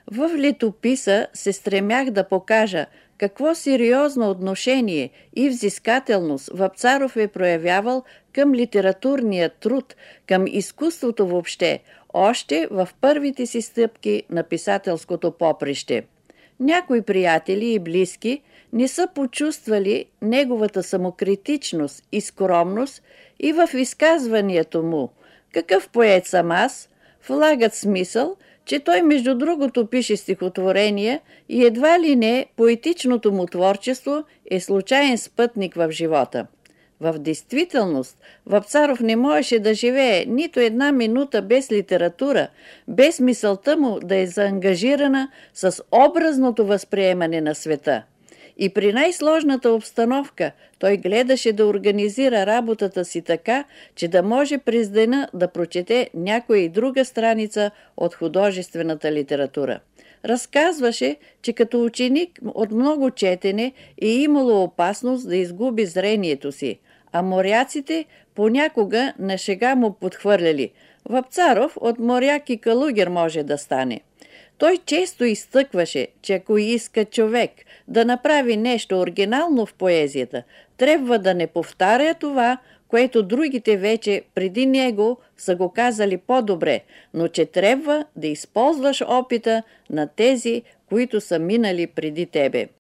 В летописа се стремях да покажа какво сериозно отношение и взискателност Вапцаров е проявявал към литературния труд, към изкуството въобще, още в първите си стъпки на писателското поприще. Някои приятели и близки не са почувствали неговата самокритичност и скромност и в изказването му «Какъв поет съм аз?» влагат смисъл, че той между другото пише стихотворения и едва ли не поетичното му творчество е случайен спътник в живота. В действителност Вапцаров не можеше да живее нито една минута без литература, без мисълта му да е заангажирана с образното възприемане на света. И при най-сложната обстановка той гледаше да организира работата си така, че да може през деня да прочете някоя и друга страница от художествената литература. Разказваше, че като ученик от много четене е имало опасност да изгуби зрението си, а моряците понякога на шега му подхвърляли: «Вапцаров от моряк и калугер може да стане». Той често изтъкваше, че ако иска човек да направи нещо оригинално в поезията, трябва да не повтаря това, което другите вече преди него са го казали по-добре, но че трябва да използваш опита на тези, които са минали преди тебе.